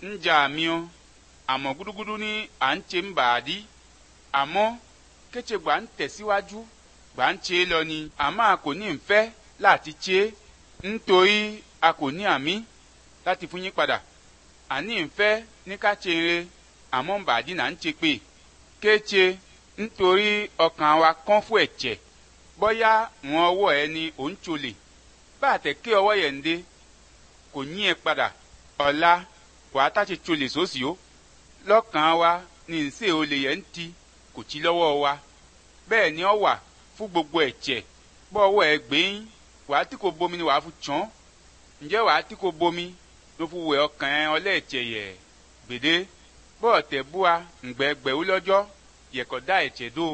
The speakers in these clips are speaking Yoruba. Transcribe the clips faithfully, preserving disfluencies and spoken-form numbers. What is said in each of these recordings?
njà miọ́ àmọ́ gúdúgúdú ní à ń ṣe ń bàdí àmọ́ kéṣe gbà ń tẹ̀síwájú gbà ń ṣe lọ ni àmọ́ a kò ní ìfẹ́ láti ṣe nítorí a kò ní àmì láti fún yín padà àní ìfẹ́ ní ká ṣe eré àmọ́ ń bàdí là ń ṣe pé kéṣe nítorí ọkàn wa kán fún ẹ̀jẹ̀ bọ́yá wọn ọwọ́ ẹ ní òun tsolè bá àtẹ̀ké ọwọ́ yẹn ń dé kò yín ẹ padà ọ̀la wàá tá ṣe tsolè sósì ó lọ́kàn wa ní ìṣe olè yẹn ń ti kò tí lọ́wọ́ wa bẹ́ẹ̀ ni ọ wà fún gbogbo ẹ̀jẹ̀ bọ́ ọwọ́ ẹ gbẹ́yìn wàá tí kò bomi ni wàá fún tsán ǹjẹ́ wàá tí kò bomi ló fún wẹ̀ ọkàn ẹ ọlẹ́ẹ̀jẹ̀ yẹ gbèdé bọ́ọ̀ tẹ̀ búwa ǹgbẹ́gbẹ̀wú lọ́jọ́ yẹ̀kọ̀ dá ẹ̀jẹ̀ dó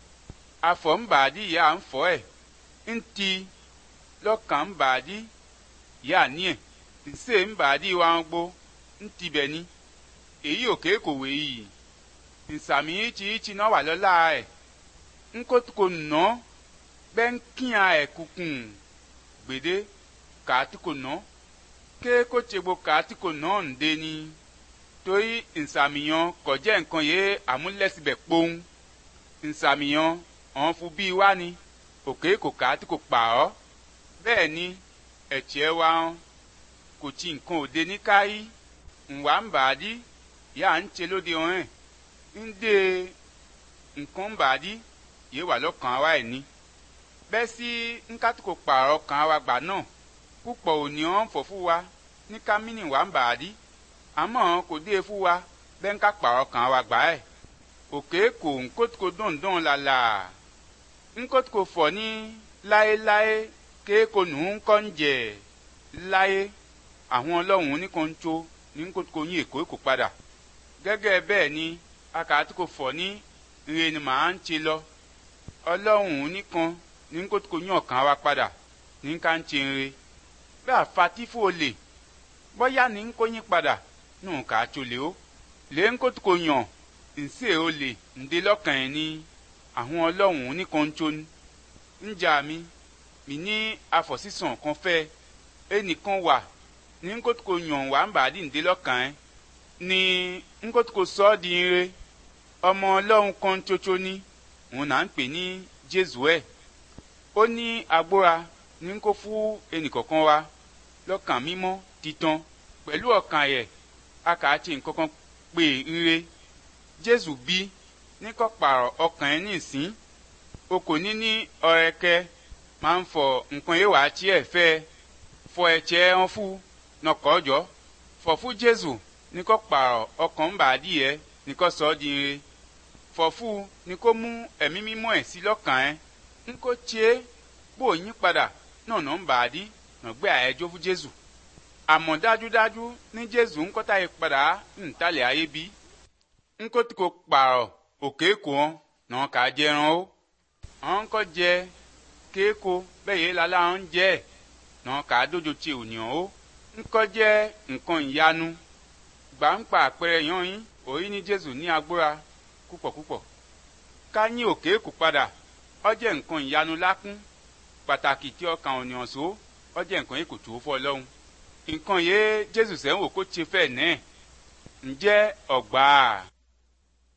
afọ̀ ń bàdí yà ń fọ́ ẹ̀ ń ti lọ́kàn ń bàdí yà ní ẹ̀ ìṣe ń bàdí wa ń gbó ń ti bẹ̀ ni èyí ò kéèkò wé yìí ìsàmì ìtì ìtì náà wà lọ́la ẹ̀ ń kó kò nà bẹ́ẹ̀ ń kíyàn ẹ̀ kùkùn gbèdé kàátì kò nà kéèkó tsegbo kàátì kò nà ń dé ni torí ìsàmìyàn kọjá nǹkan yé àmúlẹ́sibẹ̀ kpóń ìsàmìyàn ọ̀hún fún bíi wá ni òkè kò kàátì kò pa ọ́ bẹ́ẹ̀ ni ẹ̀tsẹ̀ wa kò tí nǹkan òde ní káyí ǹwà ń bàdí yà ń tse lóde ọ̀hún ń dé nǹkan ń bàdí yé wà lọ́kàn wa ẹ̀ ní bẹ́ẹ̀ sí ńkátì kò pààrọ̀ kan wa gbà náà púpọ̀ òní ọ̀hún fọ̀ fún wa ní kámínì wà ń bàdí àmọ́ kò dé fún wa bẹ́ẹ̀ ńká pààrọ̀ kan wa gbà ẹ̀ òkè kò ńkótó dùndùn làlà ńkótó fọ̀ ní láéláé kéèkó nù ń kọ́ ń jẹ̀ láyé àwọn ọlọ́run ní kan tó ní ńkótó yín èkó èkó padà gẹ́gẹ́ bẹ́ẹ̀ ni akàtí kò fọ̀ ní ire ni màá ń ṣe lọ ọlọ́run nìkan ní ńkótó yín ọ̀kan wa padà ní ká ń ṣe ire bẹ́ẹ̀ àfatífò olè bọ́yá ní ńkó yín padà nù ká tó lè ó lè ńkótó yàn ǹsè olè ǹdè lọ́kàn ẹ̀ ní àwọn ọlọ́run nìkan tó ń jà mí mi ní afọ̀sísàn kan fẹ́ ẹnìkan wà ní ńkótó yàn wà ń bàdí ǹdè lọ́kàn ẹ̀ ní ńkótó sọ ọ́ di ire ọmọ ọlọ́run kan tótó ní òun náà ń pè ní jésù ẹ̀ ó ní agbóra ní kó fún ẹnìkọ̀ọ̀kan wa lọ́kàn mímọ́ titan pẹ̀lú ọkàn ẹ̀ akàtì nǹkankan pé ire jésù bí ní kó pààrọ̀ ọkàn ẹ̀ nísìn o kò ní ní ọ̀rẹ́kẹ́ máa ń fọ nǹkan yẹn wà á tí ẹ̀ fẹ́ fọ ẹ̀jẹ̀ wọn fún nọkọ̀ ọjọ́ fọ̀ fún jésù ní kó pààrọ̀ ọkàn ń bàdí ẹ̀ ní kó sọ ọ́ di ire fọ̀ fún ní kó mú ẹ̀mí mímọ́ ẹ̀ sí lọ́kàn ẹ̀ ń kó tiẹ́ bó yín padà náà nà ń bàdí nà gbé àyẹjọ́ fún jésù àmọ́ dájúdájú ní jésù ń kọ́ta yìí padà ń talẹ̀ ayé bí ń kó tí kò pààrọ̀ òkè kò hàn náà kà á jẹran ó àwọn kọ́ jẹ kéèkó bẹ́ẹ̀ yé lálá ń jẹ́ ẹ̀ náà kà á dójú ti ònìyàn ó ń kọ́ jẹ́ nǹkan ìyanu gbà ń pa àpẹẹrẹ yan yín òyìn ní jésù ní agbóra púpọ̀ púpọ̀ ká yín òkè kò padà ó jẹ́ nǹkan ìyanu lákún pàtàkì tí ọkàn ònìyàn so ó jẹ́ nǹkan yìí kò tó fọ́ ọlọ́run nǹkan yìí jésù sẹ́wọ̀n kó ṣe fẹ́ náà ǹjẹ́ ọ̀gbà.